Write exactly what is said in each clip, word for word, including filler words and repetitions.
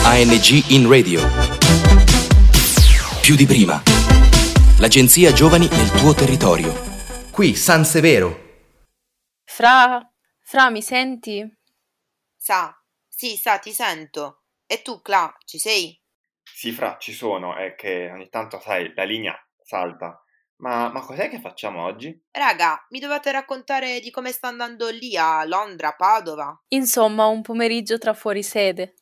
A N G in Radio. Più di prima. L'agenzia Giovani nel tuo territorio. Qui San Severo. Fra, Fra, mi senti? Sa, sì, sa, ti sento. E tu, Cla, ci sei? Sì, Fra, ci sono, è che ogni tanto, sai, la linea salta. Ma, ma cos'è che facciamo oggi? Raga, mi dovete raccontare di come sta andando lì a Londra, Padova? Insomma, un pomeriggio tra fuorisede.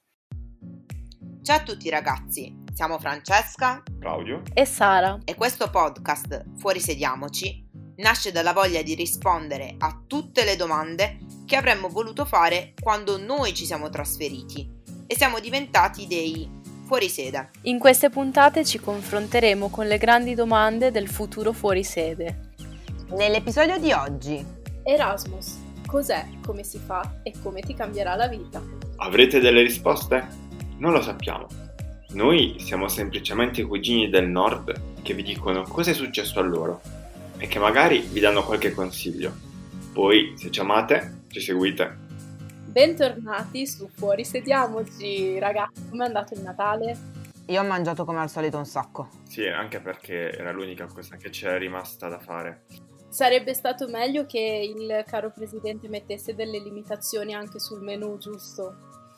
Ciao a tutti ragazzi, siamo Francesca, Claudio E Sara. e questo podcast, Fuorisediamoci, nasce dalla voglia di rispondere a tutte le domande che avremmo voluto fare quando noi ci siamo trasferiti e siamo diventati dei fuorisede. In queste puntate ci confronteremo con le grandi domande del futuro fuorisede. Nell'episodio di oggi, Erasmus, cos'è, come si fa e come ti cambierà la vita? avrete delle risposte? Non lo sappiamo. Noi siamo semplicemente i cugini del nord che vi dicono cosa è successo a loro e che magari vi danno qualche consiglio. Poi, se ci amate, ci seguite. Bentornati su Fuorisediamoci, ragazzi. Com'è andato il Natale? io ho mangiato come al solito un sacco. Sì, anche perché era l'unica cosa che c'era rimasta da fare. Sarebbe stato meglio che il caro presidente mettesse delle limitazioni anche sul menù, giusto?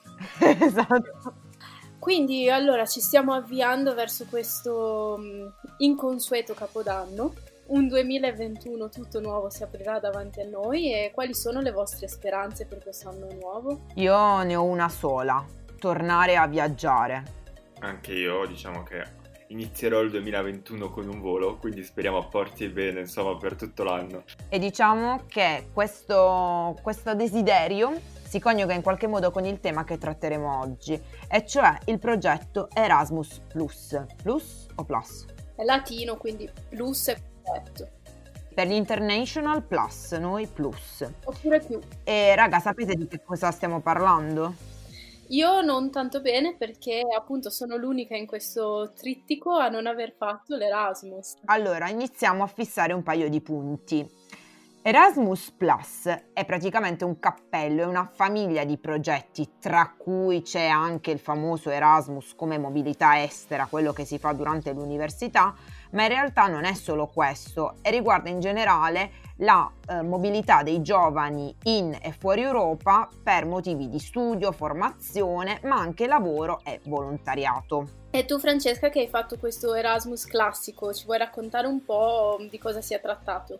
Esatto. Quindi allora ci stiamo avviando verso questo mh, inconsueto capodanno. Un duemilaventuno tutto nuovo si aprirà davanti a noi. E quali sono le vostre speranze per quest'anno nuovo? Io ne ho una sola, tornare a viaggiare. Anche io, diciamo che inizierò il duemilaventuno con un volo, quindi speriamo porti bene, insomma, per tutto l'anno. E diciamo che questo, questo desiderio si coniuga in qualche modo con il tema che tratteremo oggi, e cioè il progetto Erasmus Plus. Plus o Plus? È latino, quindi plus è perfetto. Per gli International Plus, noi Plus. Oppure più. E raga, sapete di che cosa stiamo parlando? Io non tanto bene perché appunto sono l'unica in questo trittico a non aver fatto l'Erasmus. Allora, iniziamo a fissare un paio di punti. Erasmus Plus è praticamente un cappello, è una famiglia di progetti, tra cui c'è anche il famoso Erasmus come mobilità estera, quello che si fa durante l'università, ma in realtà non è solo questo e riguarda in generale la eh, mobilità dei giovani in e fuori Europa per motivi di studio, formazione, ma anche lavoro e volontariato. E tu Francesca, che hai fatto questo Erasmus classico, ci vuoi raccontare un po' di cosa si è trattato?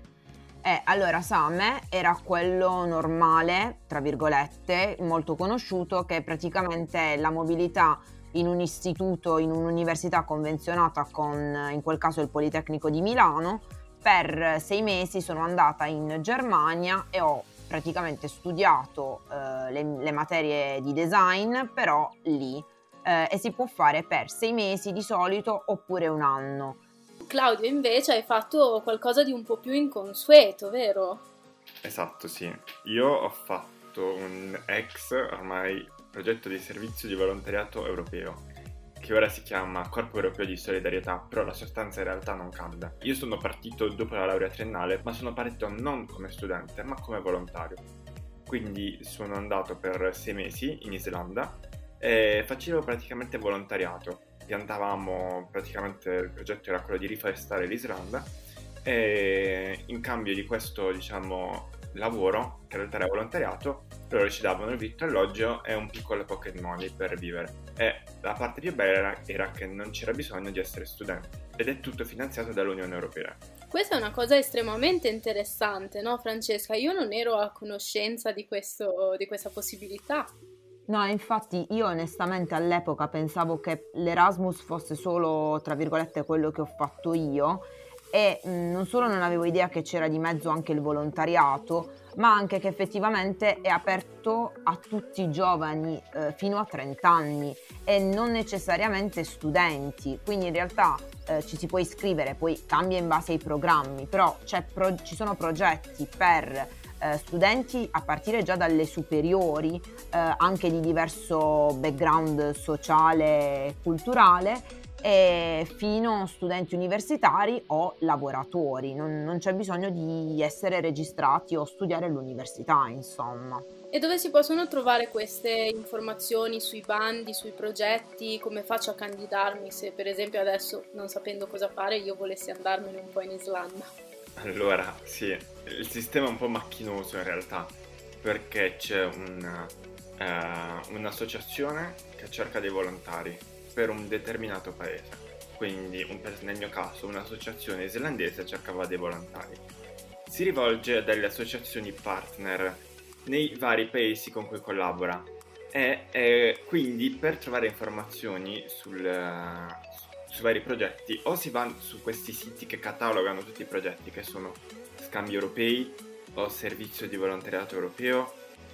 Eh, allora, Same era quello normale, tra virgolette, molto conosciuto, che è praticamente la mobilità in un istituto, in un'università convenzionata con, in quel caso, il Politecnico di Milano. Per sei mesi sono andata in Germania e ho praticamente studiato eh, le, le materie di design, però lì, eh, e si può fare per sei mesi di solito oppure un anno. Claudio invece hai fatto qualcosa di un po' più inconsueto, vero? Esatto, sì. Io ho fatto un ex, ormai, progetto di servizio di volontariato europeo, che ora si chiama Corpo Europeo di Solidarietà, però la sostanza in realtà non cambia. Io sono partito dopo la laurea triennale, ma sono partito non come studente, ma come volontario. Quindi sono andato per sei mesi in Islanda e facevo praticamente volontariato. Piantavamo, praticamente il progetto era quello di riforestare l'Islanda e in cambio di questo, diciamo, lavoro, che in realtà era volontariato, loro ci davano il vitto, alloggio e un piccolo pocket money per vivere. E la parte più bella era, era che non c'era bisogno di essere studenti ed è tutto finanziato dall'Unione Europea. Questa è una cosa estremamente interessante, no Francesca? Io non ero a conoscenza di questo, di questa possibilità. No, infatti io onestamente all'epoca pensavo che l'Erasmus fosse solo, tra virgolette, quello che ho fatto io e mh, non solo non avevo idea che c'era di mezzo anche il volontariato, ma anche che effettivamente è aperto a tutti i giovani eh, fino a trenta anni e non necessariamente studenti, quindi in realtà eh, ci si può iscrivere, poi cambia in base ai programmi, però c'è pro- ci sono progetti per Eh, studenti a partire già dalle superiori, eh, anche di diverso background sociale e culturale, e fino a studenti universitari o lavoratori. Non, non c'è bisogno di essere registrati o studiare all'università, insomma. E dove si possono trovare queste informazioni sui bandi, sui progetti? Come faccio a candidarmi se per esempio adesso, non sapendo cosa fare, io volessi andarmene un po' in Islanda? Allora, sì, il sistema è un po' macchinoso in realtà, perché c'è un, uh, un'associazione che cerca dei volontari per un determinato paese. Quindi un, nel mio caso un'associazione islandese cercava dei volontari. Si rivolge a delle associazioni partner nei vari paesi con cui collabora e, e quindi per trovare informazioni sul, uh, su vari progetti o si va su questi siti che catalogano tutti i progetti, che sono Scambi Europei o Servizio di Volontariato Europeo,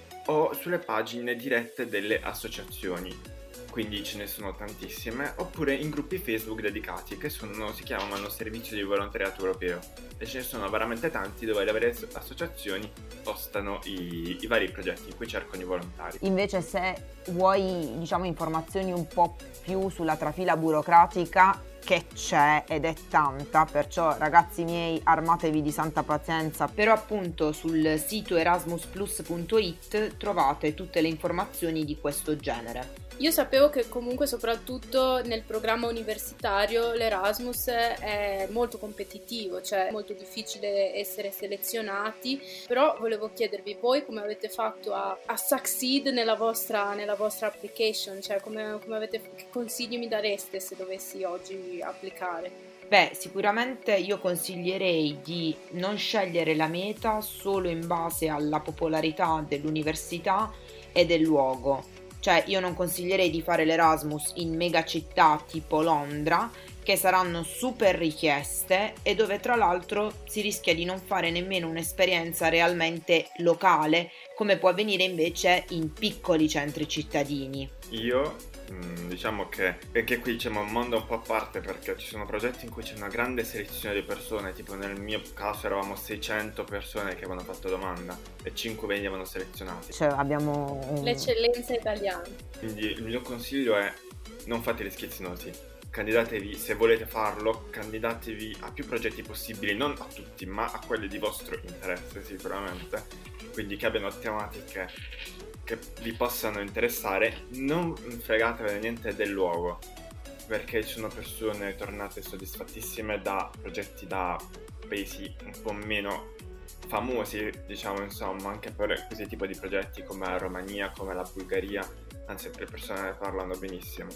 o sulle pagine dirette delle associazioni, quindi ce ne sono tantissime, oppure in gruppi Facebook dedicati che sono, si chiamano Servizio di Volontariato Europeo, e ce ne sono veramente tanti dove le varie associazioni postano i, i vari progetti in cui cercano i volontari. Invece se vuoi, diciamo, informazioni un po' più sulla trafila burocratica, che c'è ed è tanta, perciò ragazzi miei armatevi di santa pazienza. Però appunto sul sito erasmus plus punto it trovate tutte le informazioni di questo genere. Io sapevo che comunque soprattutto nel programma universitario l'Erasmus è molto competitivo, cioè è molto difficile essere selezionati, però volevo chiedervi voi come avete fatto a, a succeed nella vostra, nella vostra application, cioè come, come avete, che consigli mi dareste se dovessi oggi applicare? Beh, sicuramente io consiglierei di non scegliere la meta solo in base alla popolarità dell'università e del luogo. Cioè io non consiglierei di fare l'Erasmus in mega città tipo Londra, che saranno super richieste e dove tra l'altro si rischia di non fare nemmeno un'esperienza realmente locale, come può avvenire invece in piccoli centri cittadini. Io diciamo che anche qui c'è un mondo un po' a parte, perché ci sono progetti in cui c'è una grande selezione di persone, tipo nel mio caso eravamo seicento persone che avevano fatto domanda e cinque venivano selezionati. Cioè abbiamo un... l'eccellenza italiana. Quindi il mio consiglio è non fate gli schizzinosi, candidatevi, se volete farlo, candidatevi a più progetti possibili, non a tutti ma a quelli di vostro interesse sicuramente, quindi che abbiano tematiche che vi possano interessare. Non fregatevene niente del luogo, perché ci sono persone tornate soddisfattissime da progetti da paesi un po' meno famosi, diciamo, insomma, anche per questi tipi di progetti come la Romania, come la Bulgaria, anzi le persone ne parlano benissimo.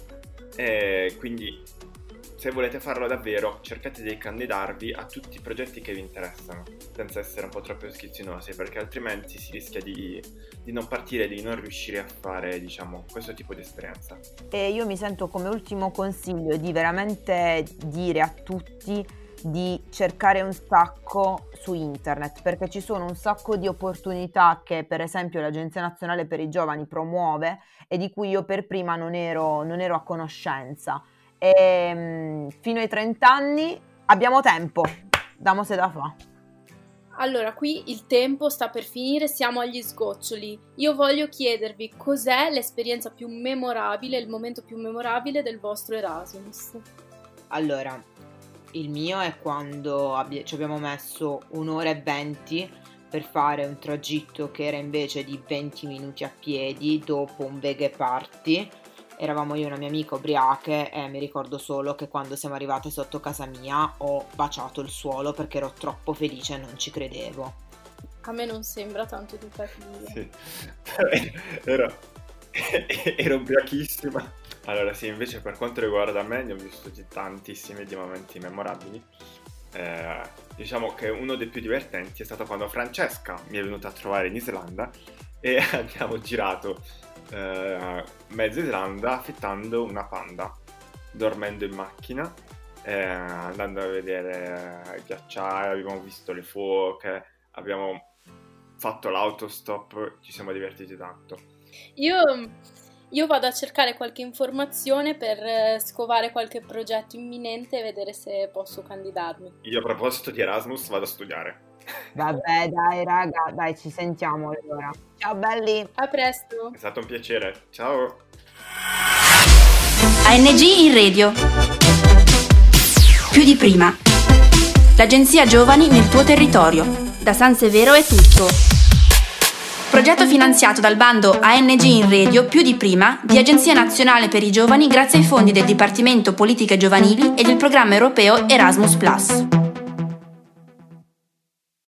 E quindi se volete farlo davvero, cercate di candidarvi a tutti i progetti che vi interessano, senza essere un po' troppo schizzinosi, perché altrimenti si rischia di, di non partire, di non riuscire a fare, diciamo, questo tipo di esperienza. E io mi sento come ultimo consiglio di veramente dire a tutti di cercare un sacco su internet, perché ci sono un sacco di opportunità che per esempio l'Agenzia Nazionale per i Giovani promuove e di cui io per prima non ero, non ero a conoscenza. E fino ai trenta anni abbiamo tempo, damo se da fa. Allora, qui il tempo sta per finire, siamo agli sgoccioli. Io voglio chiedervi cos'è l'esperienza più memorabile, il momento più memorabile del vostro Erasmus. Allora, il mio è quando abbi- ci abbiamo messo un'ora e venti per fare un tragitto che era invece di venti minuti a piedi dopo un veghe party. Eravamo io e una mia amica ubriache e mi ricordo solo che quando siamo arrivate sotto casa mia ho baciato il suolo perché ero troppo felice e non ci credevo. A me non sembra tanto educativo. Sì, ero, ero ubriachissima. Allora sì, invece per quanto riguarda me ne ho vissuti tantissimi di momenti memorabili. Eh, diciamo che uno dei più divertenti è stato quando Francesca mi è venuta a trovare in Islanda e abbiamo girato Uh, mezza Islanda affittando una Panda, dormendo in macchina, eh, andando a vedere i ghiacciai, abbiamo visto le foche, abbiamo fatto l'autostop, ci siamo divertiti tanto. Io, io vado a cercare qualche informazione per scovare qualche progetto imminente e vedere se posso candidarmi. Io a proposito di Erasmus vado a studiare. Vabbè dai raga, dai, ci sentiamo allora. Ciao belli. A presto. È stato un piacere. Ciao. A N G in radio. Più di prima. L'agenzia Giovani nel tuo territorio. Da San Severo è tutto. Progetto finanziato dal bando A N G in Radio più di prima di Agenzia Nazionale per i Giovani grazie ai fondi del Dipartimento Politiche Giovanili e del programma europeo Erasmus plus.